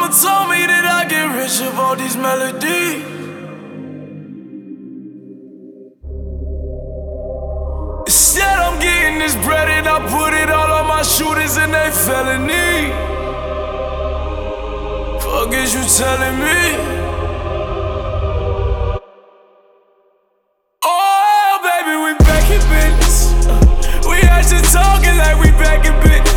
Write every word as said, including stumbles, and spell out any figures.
never told me that I get rich of all these melodies. Instead, I'm getting this bread and I put it all on my shooters and they felony. Fuck is you telling me? Oh, baby, we back in business. We actually talking like we back in business.